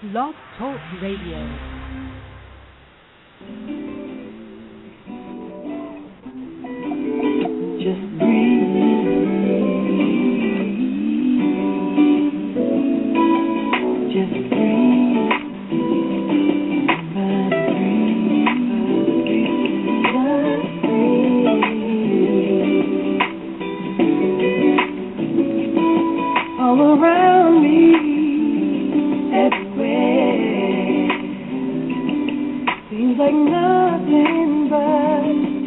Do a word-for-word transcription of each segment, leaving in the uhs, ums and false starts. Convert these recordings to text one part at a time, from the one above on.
Blog Talk Radio. Just breathe. Just breathe. But breathe. Just breathe. All around me, everywhere, seems like nothing but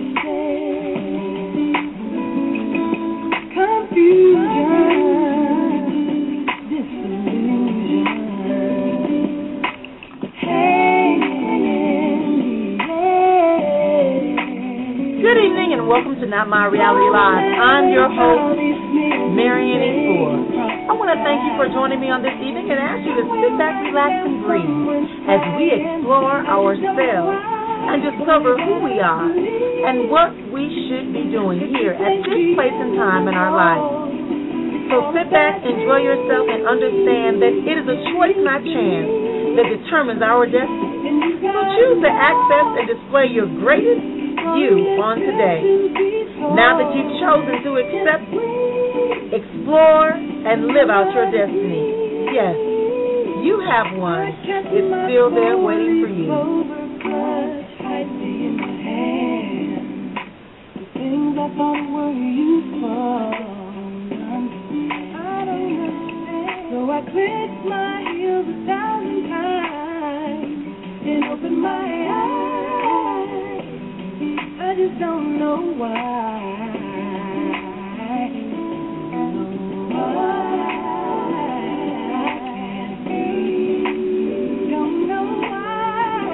welcome to Not My Reality Live. I'm your host, Marian E. Ford. I want to thank you for joining me on this evening and ask you to sit back, relax, and breathe as we explore ourselves and discover who we are and what we should be doing here at this place and time in our life. So sit back, enjoy yourself, and understand that it is a choice, not chance, that determines our destiny. So choose to access and display your greatest you on today. Now that you've chosen to accept, explore, and live out your destiny. Yes, you have one. It's still there waiting for you. The things I thought were useful, I don't know. So I clicked my heels a thousand times and opened my eyes. I just don't know why. No, why I can't breathe. Don't know why.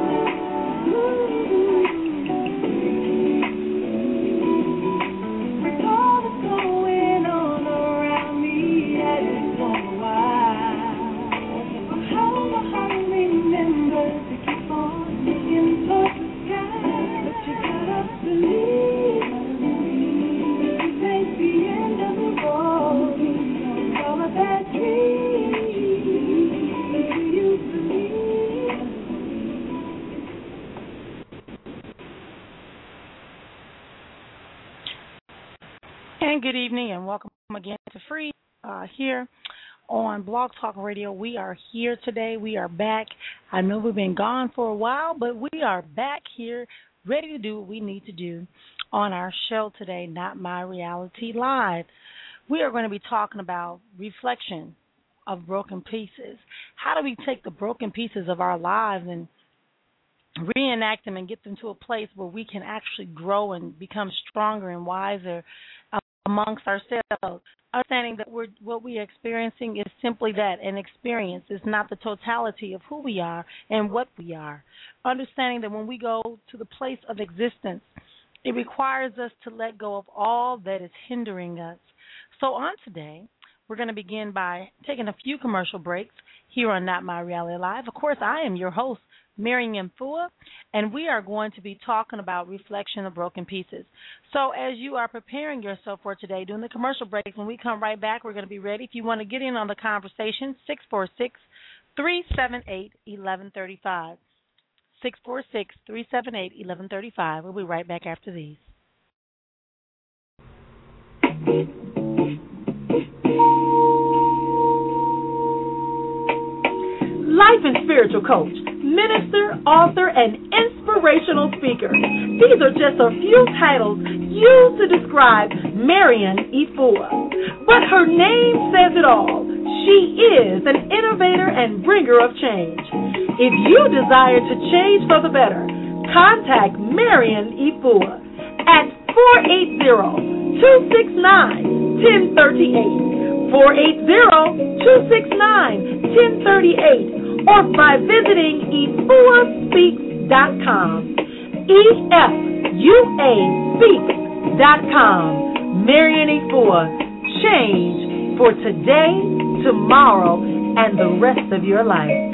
With all that's going on around me, I just wonder why. How my heart remembers to keep on looking towards the sky. But you gotta believe, this ain't the end of the road. It's all of that dream. Do you believe? And good evening and welcome again to Free uh, here on Blog Talk Radio. We are here today. We are back. I know we've been gone for a while, but we are back here ready to do what we need to do on our show today, Not My Reality Live. We are going to be talking about reflection of broken pieces. How do we take the broken pieces of our lives and reenact them and get them to a place where we can actually grow and become stronger and wiser amongst ourselves, understanding that we're, what we are experiencing is simply that, an experience. It's not the totality of who we are and what we are. Understanding that when we go to the place of existence, it requires us to let go of all that is hindering us. So on today, we're going to begin by taking a few commercial breaks here on Not My Reality Live. Of course, I am your host, Marian Fua, and we are going to be talking about reflection of broken pieces. So as you are preparing yourself for today, during the commercial breaks, when we come right back, we're going to be ready. If you want to get in on the conversation, six four six, three seven eight, one one three five. six four six, three seven eight, one one three five. We'll be right back after these. Life and spiritual coach, minister, author, and inspirational speaker. These are just a few titles used to describe Marian E. Fua. But her name says it all. She is an innovator and bringer of change. If you desire to change for the better, contact Marian E. Fua at four eight zero, two six nine, one zero three eight, four eight zero, two six nine, one zero three eight, or by visiting e fua speaks dot com. E F U A speaks dot com. Marian E. Fua, change for today, tomorrow, and the rest of your life.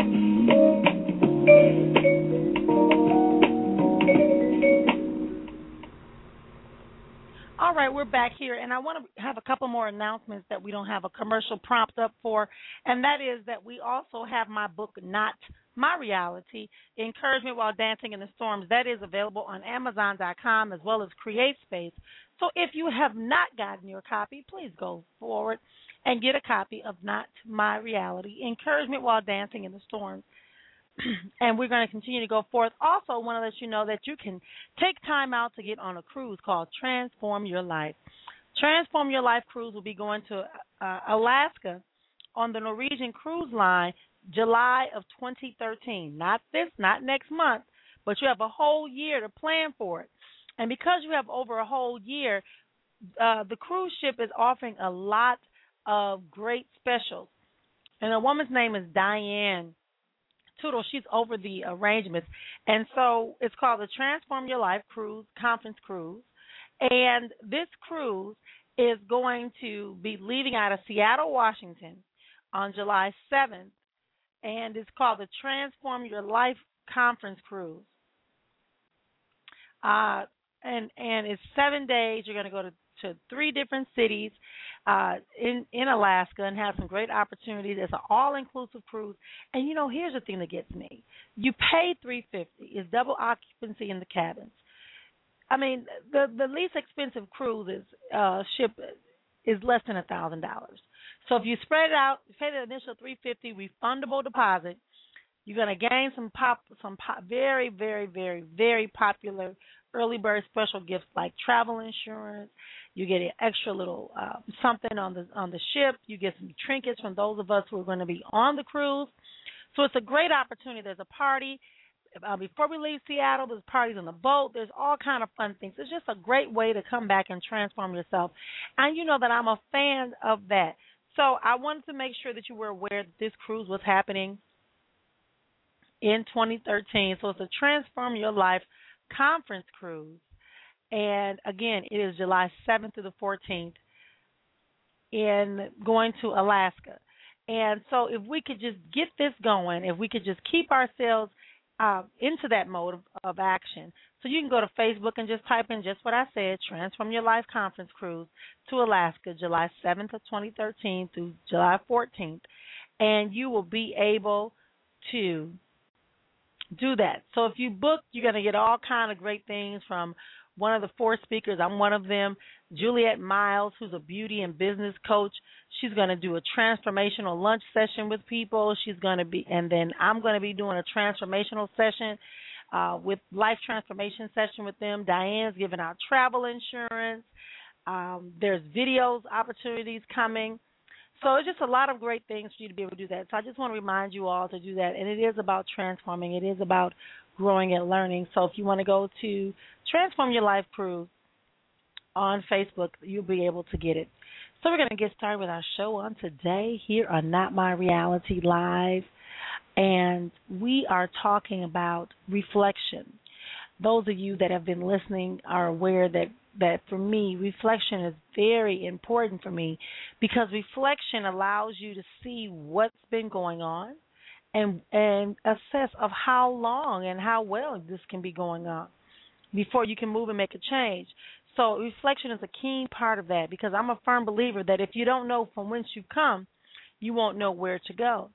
All right, right, we're back here, and I want to have a couple more announcements that we don't have a commercial prompt up for, and that is that we also have my book, Not My Reality, Encouragement While Dancing in the Storms. That is available on Amazon dot com as well as CreateSpace. So if you have not gotten your copy, please go forward and get a copy of Not My Reality, Encouragement While Dancing in the Storms. And we're going to continue to go forth. Also, want to let you know that you can take time out to get on a cruise called Transform Your Life. Transform Your Life cruise will be going to uh, Alaska on the Norwegian Cruise Line July of twenty thirteen. Not this, not next month, but you have a whole year to plan for it. And because you have over a whole year, uh, the cruise ship is offering a lot of great specials. And the woman's name is Diane Toodle. She's over the arrangements. And so it's called the Transform Your Life Cruise, Conference Cruise. And this cruise is going to be leaving out of Seattle, Washington on July seventh. And it's called the Transform Your Life Conference Cruise. Uh, and and it's seven days. You're going to go to to three different cities uh, in in Alaska and have some great opportunities. It's an all-inclusive cruise. And, you know, here's the thing that gets me. You pay three hundred fifty dollars. It's double occupancy in the cabins. I mean, the, the least expensive cruise is, uh, ship is less than one thousand dollars. So if you spread it out, you pay the initial three hundred fifty dollars refundable deposit, you're going to gain some pop, some pop, very, very, very, very popular early bird special gifts like travel insurance. You get an extra little uh, something on the on the ship. You get some trinkets from those of us who are going to be on the cruise. So it's a great opportunity. There's a party. Uh, before we leave Seattle, there's parties on the boat. There's all kind of fun things. It's just a great way to come back and transform yourself. And you know that I'm a fan of that. So I wanted to make sure that you were aware that this cruise was happening in twenty thirteen. So it's a Transform Your Life Conference Cruise. And, again, it is July seventh through the fourteenth in going to Alaska. And so if we could just get this going, if we could just keep ourselves uh, into that mode of, of action. So you can go to Facebook and just type in just what I said, Transform Your Life Conference Cruise to Alaska, July seventh of twenty thirteen through July fourteenth. And you will be able to do that. So if you book, you're going to get all kind of great things from one of the four speakers. I'm one of them. Juliet Miles, who's a beauty and business coach. She's going to do a transformational lunch session with people. She's going to be, and then I'm going to be doing a transformational session uh, with life transformation session with them. Diane's giving out travel insurance. Um, there's videos opportunities coming. So it's just a lot of great things for you to be able to do that. So I just want to remind you all to do that. And it is about transforming. It is about growing and learning. So if you want to go to Transform Your Life Cruise on Facebook, you'll be able to get it. So we're going to get started with our show on today here on Not My Reality Live. And we are talking about reflection. Those of you that have been listening are aware that that for me, reflection is very important for me because reflection allows you to see what's been going on and and assess of how long and how well this can be going on before you can move and make a change. So reflection is a key part of that because I'm a firm believer that if you don't know from whence you come, you won't know where to go.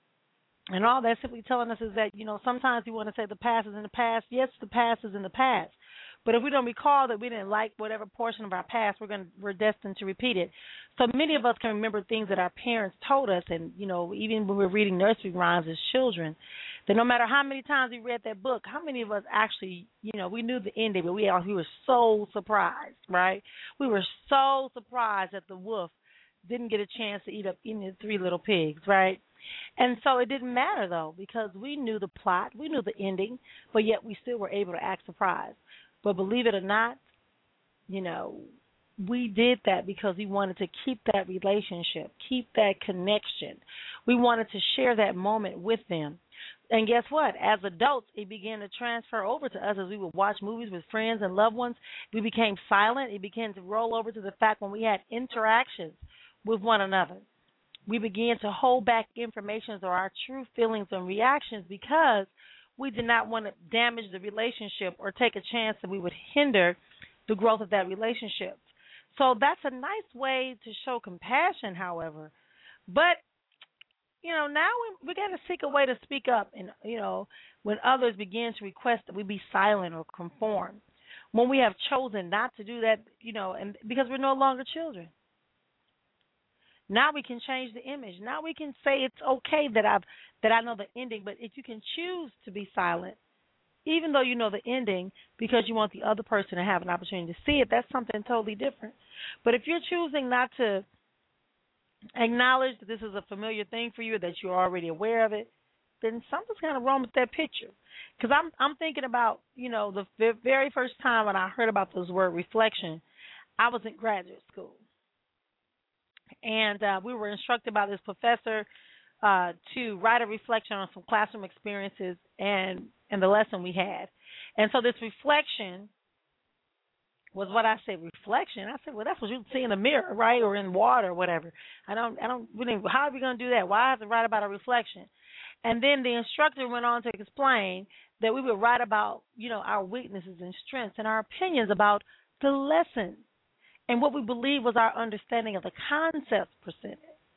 And all that's simply telling us is that, you know, sometimes we want to say the past is in the past. Yes, the past is in the past. But if we don't recall that we didn't like whatever portion of our past, we're going to, we're destined to repeat it. So many of us can remember things that our parents told us, and you know, even when we were reading nursery rhymes as children, that no matter how many times we read that book, how many of us actually, you know, we knew the ending, but we all we were so surprised, right? We were so surprised that the wolf didn't get a chance to eat up any of the three little pigs, right? And so it didn't matter though, because we knew the plot, we knew the ending, but yet we still were able to act surprised. But believe it or not, you know, we did that because we wanted to keep that relationship, keep that connection. We wanted to share that moment with them. And guess what? As adults, it began to transfer over to us as we would watch movies with friends and loved ones. We became silent. It began to roll over to the fact when we had interactions with one another. We began to hold back information or our true feelings and reactions because we did not want to damage the relationship or take a chance that we would hinder the growth of that relationship. So that's a nice way to show compassion, however. But, you know, now we, we got to seek a way to speak up. And, you know, when others begin to request that we be silent or conform, when we have chosen not to do that, you know, and because we're no longer children. Now we can change the image. Now we can say it's okay that I've that I know the ending, but if you can choose to be silent, even though you know the ending, because you want the other person to have an opportunity to see it, that's something totally different. But if you're choosing not to acknowledge that this is a familiar thing for you, that you're already aware of it, then something's kind of wrong with that picture. Because I'm I'm thinking about, you know, the v- very first time when I heard about this word reflection, I was in graduate school. And uh, we were instructed by this professor uh, to write a reflection on some classroom experiences and, and the lesson we had. And so this reflection was what I said, reflection. I said, well, that's what you see in the mirror, right, or in water or whatever. I don't, I don't, we didn't, how are we going to do that? Why have to write about a reflection? And then the instructor went on to explain that we would write about, you know, our weaknesses and strengths and our opinions about the lesson and what we believe was our understanding of the concepts presented.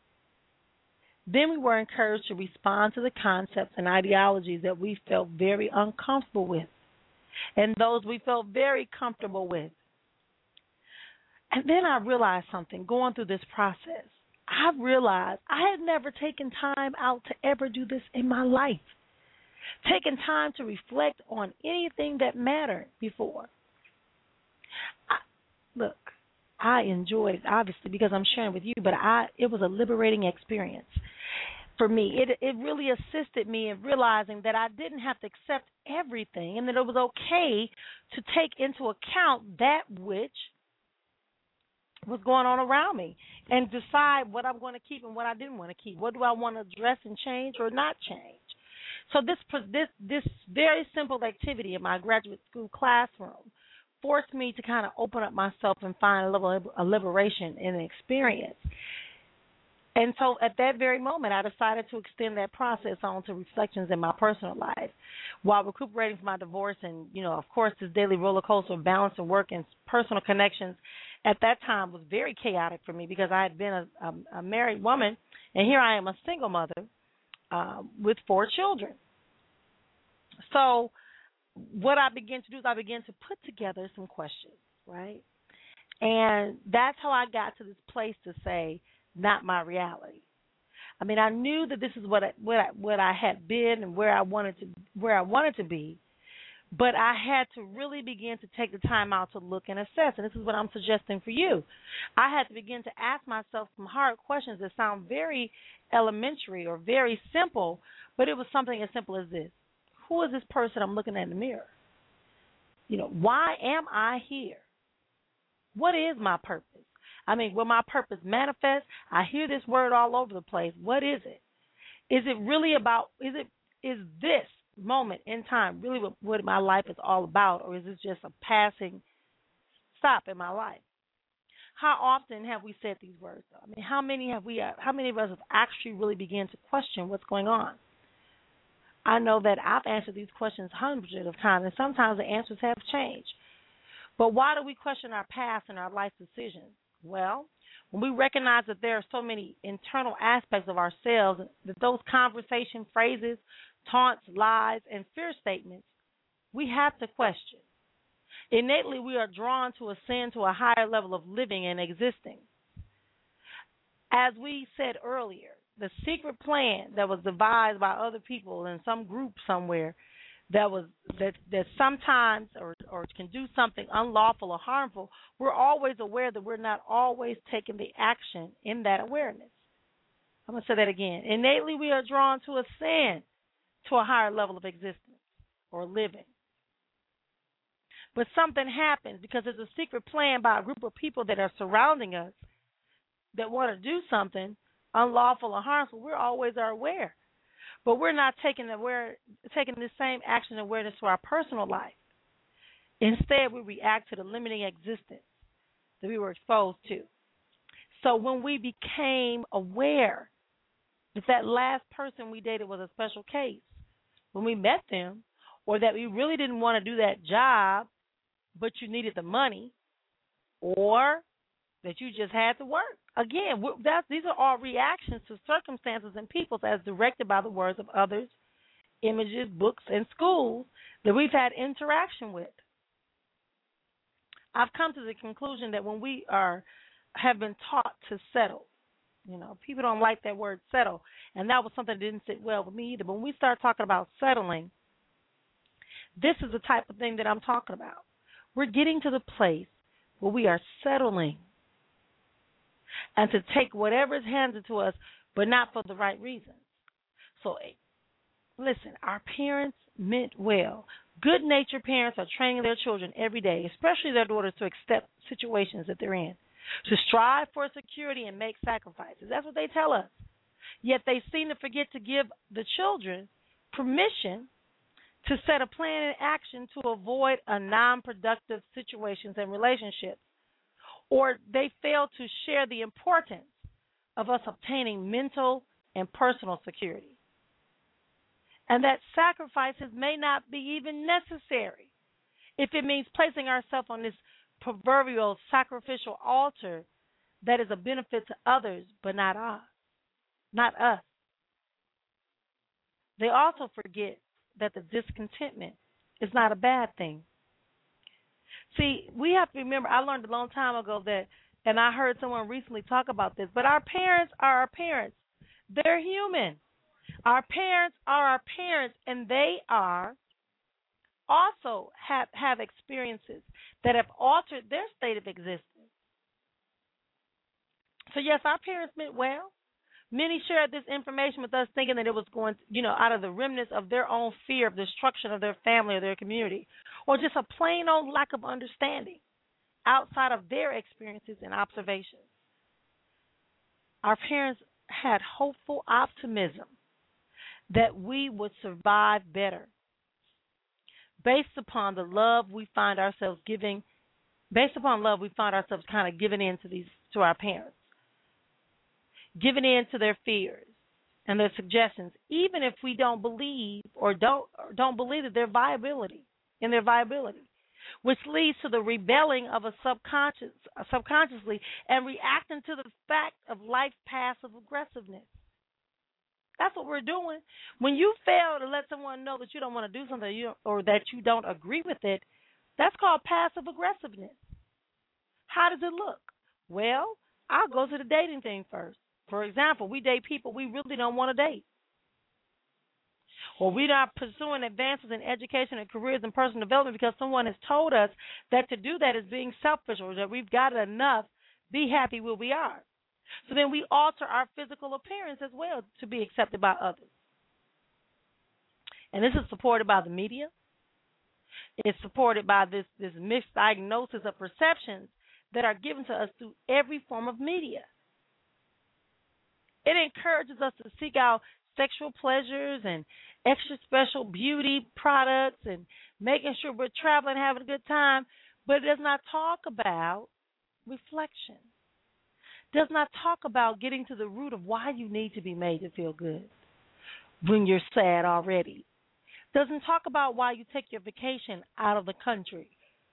Then we were encouraged to respond to the concepts and ideologies that we felt very uncomfortable with and those we felt very comfortable with. And then I realized something going through this process. I realized I had never taken time out to ever do this in my life, taken time to reflect on anything that mattered before. I, look, I enjoyed it, obviously, because I'm sharing with you, but I it was a liberating experience for me. It it really assisted me in realizing that I didn't have to accept everything and that it was okay to take into account that which was going on around me and decide what I'm going to keep and what I didn't want to keep. What do I want to address and change or not change? So this this this very simple activity in my graduate school classroom forced me to kind of open up myself and find a level of a liberation in an experience. And so at that very moment, I decided to extend that process on to reflections in my personal life while recuperating from my divorce and, you know, of course, this daily roller coaster of balance and work and personal connections at that time was very chaotic for me because I had been a, a, a married woman, and here I am a single mother uh, with four children. So what I began to do is I began to put together some questions, right? And that's how I got to this place to say, not my reality. I mean, I knew that this is what I, what I, what I had been and where I wanted to where I wanted to be, but I had to really begin to take the time out to look and assess. And this is what I'm suggesting for you. I had to begin to ask myself some hard questions that sound very elementary or very simple, but it was something as simple as this. Who is this person I'm looking at in the mirror? You know, why am I here? What is my purpose? I mean, will my purpose manifest? I hear this word all over the place. What is it? Is it really about, is it, is this moment in time really what, what my life is all about, or is it just a passing stop in my life? How often have we said these words, though? I mean, how many have we, how many of us have actually really begun to question what's going on? I know that I've answered these questions hundreds of times, and sometimes the answers have changed. But why do we question our past and our life decisions? Well, when we recognize that there are so many internal aspects of ourselves, that those conversation phrases, taunts, lies, and fear statements, we have to question. Innately, we are drawn to ascend to a higher level of living and existing. As we said earlier, the secret plan that was devised by other people in some group somewhere that was that that sometimes or or can do something unlawful or harmful, we're always aware that we're not always taking the action in that awareness. I'm going to say that again. Innately, we are drawn to ascend to a higher level of existence or living. But something happens because there's a secret plan by a group of people that are surrounding us that want to do something unlawful or harmful. We're always are aware. But we're not taking aware, taking the same action and awareness to our personal life. Instead, we react to the limiting existence that we were exposed to. So when we became aware that that last person we dated was a special case, when we met them, or that we really didn't want to do that job, but you needed the money, or that you just had to work. Again, that's, these are all reactions to circumstances and peoples as directed by the words of others, images, books, and schools that we've had interaction with. I've come to the conclusion that when we are have been taught to settle, you know, people don't like that word settle, and that was something that didn't sit well with me either. But when we start talking about settling, this is the type of thing that I'm talking about. We're getting to the place where we are settling and to take whatever is handed to us, but not for the right reasons. So, listen, our parents meant well. Good-natured parents are training their children every day, especially their daughters, to accept situations that they're in, to strive for security and make sacrifices. That's what they tell us. Yet they seem to forget to give the children permission to set a plan in action to avoid a non-productive situations and relationships, or they fail to share the importance of us obtaining mental and personal security, and that sacrifices may not be even necessary if it means placing ourselves on this proverbial sacrificial altar that is a benefit to others but not us. Not us. They also forget that the discontentment is not a bad thing. See, we have to remember, I learned a long time ago that, and I heard someone recently talk about this, but our parents are our parents. They're human. Our parents are our parents, and they are also have, have experiences that have altered their state of existence. So, yes, our parents meant well. Many shared this information with us thinking that it was going, you know, out of the remnants of their own fear of destruction of their family or their community, or just a plain old lack of understanding outside of their experiences and observations. Our parents had hopeful optimism that we would survive better based upon the love we find ourselves giving, based upon love we find ourselves kind of giving in to these, to our parents. Giving in to their fears and their suggestions, even if we don't believe or don't or don't believe that their viability in their viability, which leads to the rebelling of a subconscious uh, subconsciously and reacting to the fact of life's passive aggressiveness. That's what we're doing. When you fail to let someone know that you don't want to do something you don't, or that you don't agree with it, that's called passive aggressiveness. How does it look? Well, I'll go to the dating thing first. For example, we date people we really don't want to date. Or we're not pursuing advances in education and careers and personal development because someone has told us that to do that is being selfish, or that we've got it enough, be happy where we are. So then we alter our physical appearance as well to be accepted by others. And this is supported by the media. It's supported by this, this misdiagnosis of perceptions that are given to us through every form of media. It encourages us to seek out sexual pleasures and extra special beauty products and making sure we're traveling, having a good time, but it does not talk about reflection. It does not talk about getting to the root of why you need to be made to feel good when you're sad already. It doesn't talk about why you take your vacation out of the country.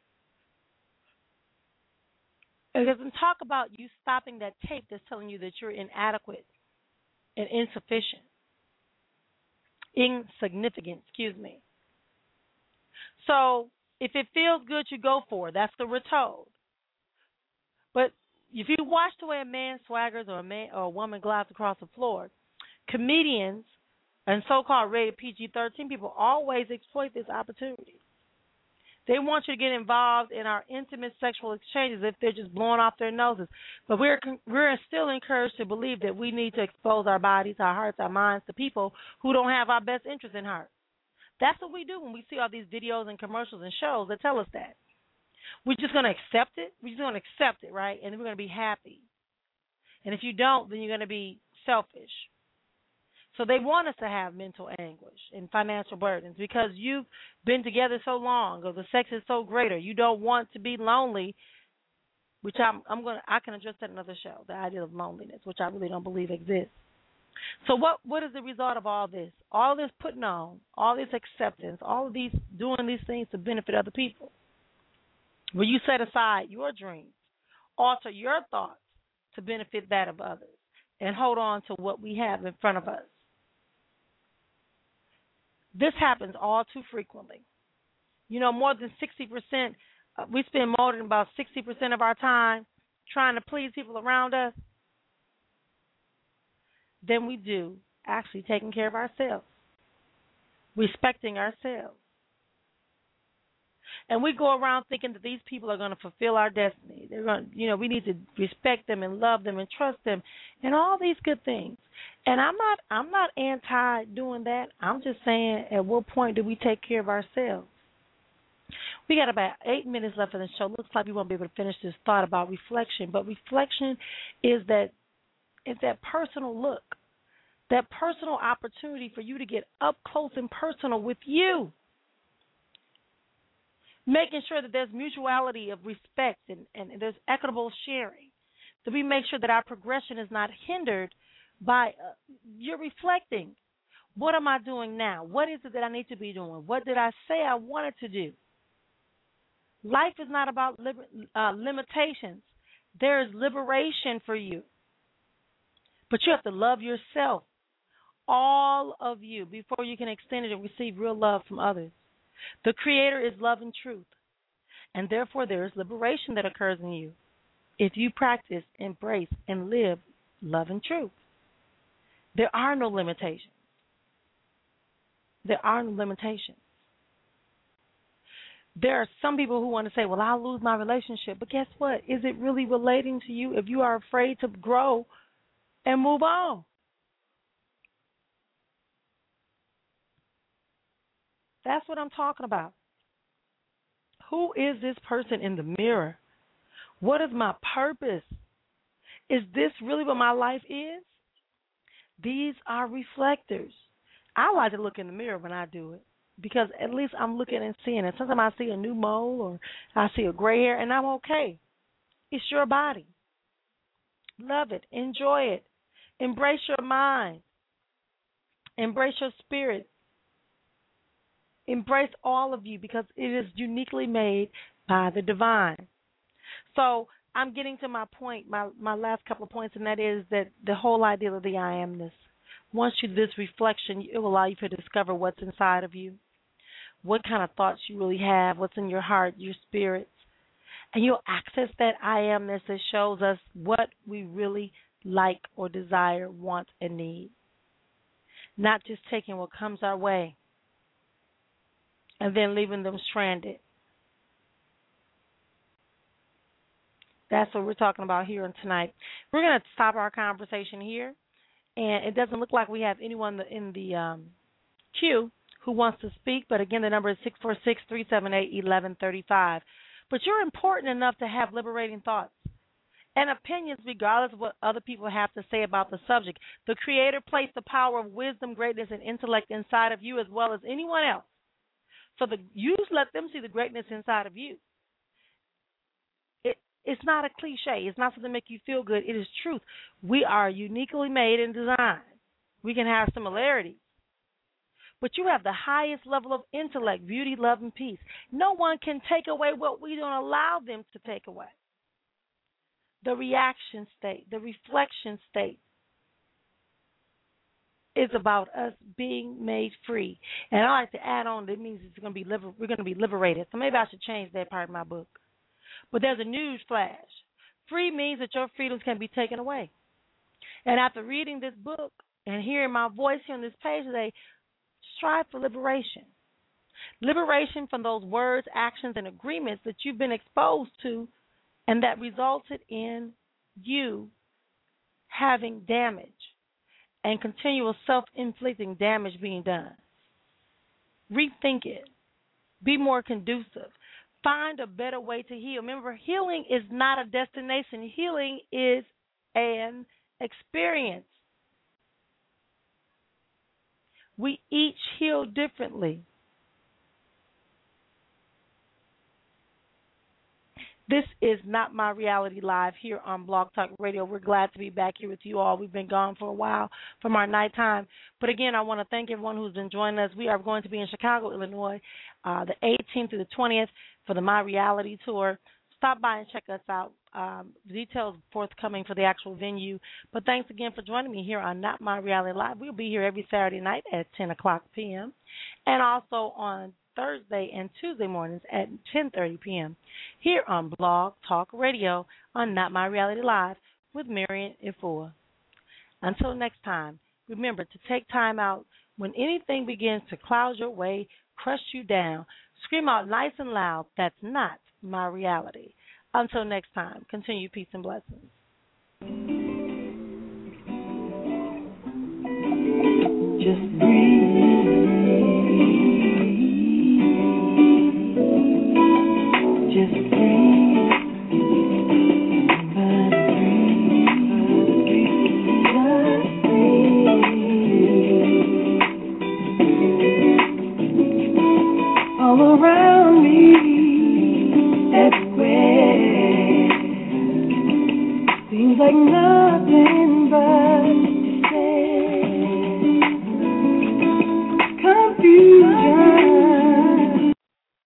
It doesn't talk about you stopping that tape that's telling you that you're inadequate and insufficient, insignificant, excuse me. So if it feels good, you go for it. That's the we're told. But if you watch the way a man swaggers or a man or a woman glides across the floor, comedians and so-called rated P G thirteen people always exploit this opportunity. They want you to get involved in our intimate sexual exchanges if they're just blowing off their noses. But we're we're still encouraged to believe that we need to expose our bodies, our hearts, our minds to people who don't have our best interests in heart. That's what we do when we see all these videos and commercials and shows that tell us that. We're just going to accept it. We're just going to accept it, right? And then we're going to be happy. And if you don't, then you're going to be selfish. So they want us to have mental anguish and financial burdens because you've been together so long, or the sex is so great, or you don't want to be lonely, which I'm, I'm going to, I can address that in another show, the idea of loneliness, which I really don't believe exists. So what, what is the result of all this? All this putting on, all this acceptance, all of these doing these things to benefit other people. Will you set aside your dreams alter your thoughts to benefit that of others, and hold on to what we have in front of us. This happens all too frequently. You know, more than sixty percent, uh, we spend more than about sixty percent of our time trying to please people around us than we do actually taking care of ourselves, respecting ourselves. And we go around thinking that these people are going to fulfill our destiny. They're going to, you know, we need to respect them and love them and trust them and all these good things. And I'm not I'm not anti doing that. I'm just saying, at what point do we take care of ourselves? We got about eight minutes left in the show. Looks like we won't be able to finish this thought about reflection. But reflection is that is that personal look, that personal opportunity for you to get up close and personal with you. Making sure that there's mutuality of respect and, and there's equitable sharing. That we make sure that our progression is not hindered by uh, you're reflecting. What am I doing now? What is it that I need to be doing? What did I say I wanted to do? Life is not about liber- uh, limitations. There is liberation for you. But you have to love yourself, all of you, before you can extend it and receive real love from others. The Creator is love and truth, and therefore there is liberation that occurs in you if you practice, embrace, and live love and truth. There are no limitations. There are no limitations. There are some people who want to say, well, I'll lose my relationship. But guess what? Is it really relating to you if you are afraid to grow and move on? That's what I'm talking about. Who is this person in the mirror? What is my purpose? Is this really what my life is? These are reflectors. I like to look in the mirror when I do it because at least I'm looking and seeing it. Sometimes I see a new mole or I see a gray hair and I'm okay. It's your body. Love it. Enjoy it. Embrace your mind. Embrace your spirit. Embrace all of you because it is uniquely made by the divine. So I'm getting to my point, my, my last couple of points, and that is that the whole idea of the I amness. Once you do this reflection, it will allow you to discover what's inside of you, what kind of thoughts you really have, what's in your heart, your spirit. And you'll access that I amness that shows us what we really like or desire, want, and need. Not just taking what comes our way and then leaving them stranded. That's what we're talking about here and tonight. We're going to stop our conversation here, and it doesn't look like we have anyone in the um, queue who wants to speak, but again, the number is six four six, three seven eight, one one three five. But you're important enough to have liberating thoughts and opinions regardless of what other people have to say about the subject. The Creator placed the power of wisdom, greatness, and intellect inside of you as well as anyone else. So the you let them see the greatness inside of you. It, it's not a cliche. It's not something to make you feel good. It is truth. We are uniquely made and designed. We can have similarities. But you have the highest level of intellect, beauty, love, and peace. No one can take away what we don't allow them to take away. The reaction state, the reflection state, is about us being made free. And I like to add on that it means it's going to be liber- we're going to be liberated. So maybe I should change that part of my book. But there's a news flash. Free means that your freedoms can be taken away. And after reading this book and hearing my voice here on this page today, strive for liberation. Liberation from those words, actions, and agreements that you've been exposed to and that resulted in you having damage and continual self-inflicting damage being done. Rethink it. Be more conducive. Find a better way to heal. Remember, healing is not a destination. Healing is an experience. We each heal differently. This is Not My Reality Live here on Blog Talk Radio. We're glad to be back here with you all. We've been gone for a while from our nighttime. But again, I want to thank everyone who's been joining us. We are going to be in Chicago, Illinois, uh, the eighteenth through the twentieth for the My Reality Tour, stop by and check us out. Um, details forthcoming for the actual venue. But thanks again for joining me here on Not My Reality Live. We'll be here every Saturday night at ten o'clock p.m. and also on Thursday and Tuesday mornings at ten thirty p.m. here on Blog Talk Radio on Not My Reality Live with Marian Ifua. Until next time, remember to take time out when anything begins to cloud your way, crush you down. Scream out nice and loud, that's not my reality. Until next time, continue peace and blessings. Just breathe. Just breathe. But breathe. But breathe. All around.